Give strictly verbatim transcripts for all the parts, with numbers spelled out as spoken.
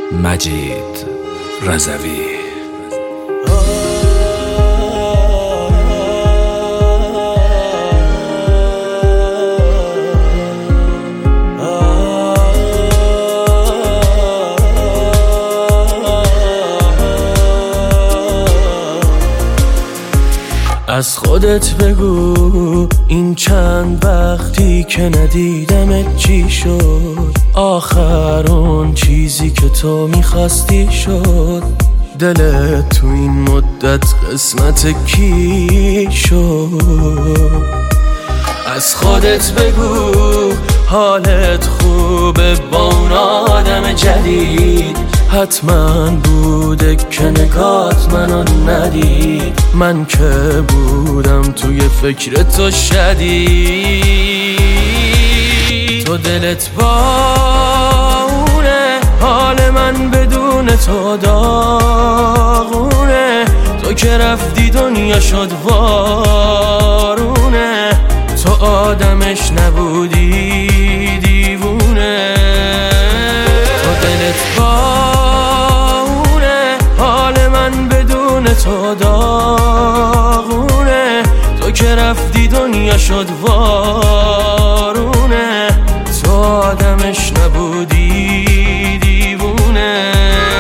مجید رضوی. از خودت بگو این چند وقتی که ندیدمت چی شد؟ آخر اون چیزی که تو میخواستی شد؟ دلت تو این مدت قسمت کی شد؟ از خودت بگو حالت خوبه با اون آدم جدید؟ حتما بوده که نگات منو ندید. من که بودم توی فکر تو شدید. تو دلت با اونه، حال من بدون تو داغونه. تو که رفتی دنیا شد وارونه. تو آدمش نبودی دیوونه. تو دلت با تو داغونه. تو که رفتی دنیا شد وارونه. تو آدمش نبودی دیوونه.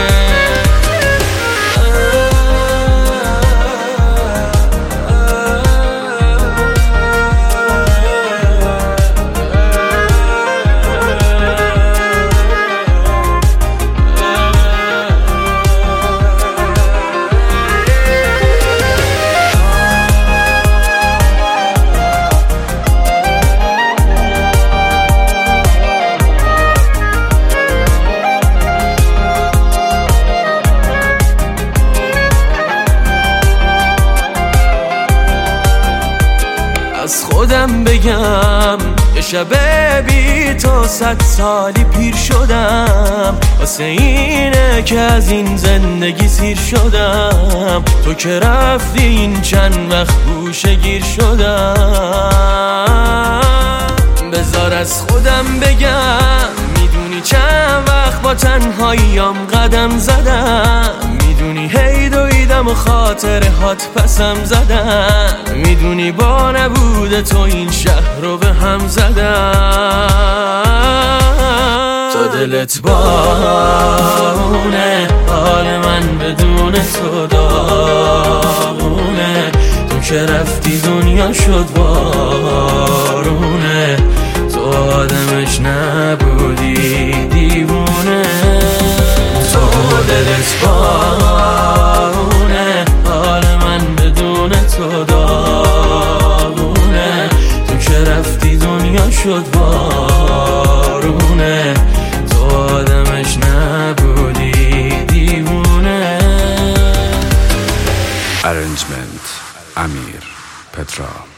از خودم بگم یه شب بی تو صد سالی پیر شدم. واسه اینه که از این زندگی سیر شدم. تو که رفتی این چند وقت گوشه گیر شدم. بذار از خودم بگم میدونی چند وقت با تنهاییام قدم زدم. میدونی هی دویدم و خاطرهات پسم زدم. میدونی با نبود تو این شهر رو به هم زدم. تو دلت بارونه، حال من بدون تو داغونه. تو که رفتی دنیا شد بارونه. تو آدمش نبودی دیوونه. تو دلت بارونه، حال من بدون تو داغونه. تو که رفتی دنیا شد بارونه. تو آدمش نبودی دیوونه. Arrangement امیر پترا.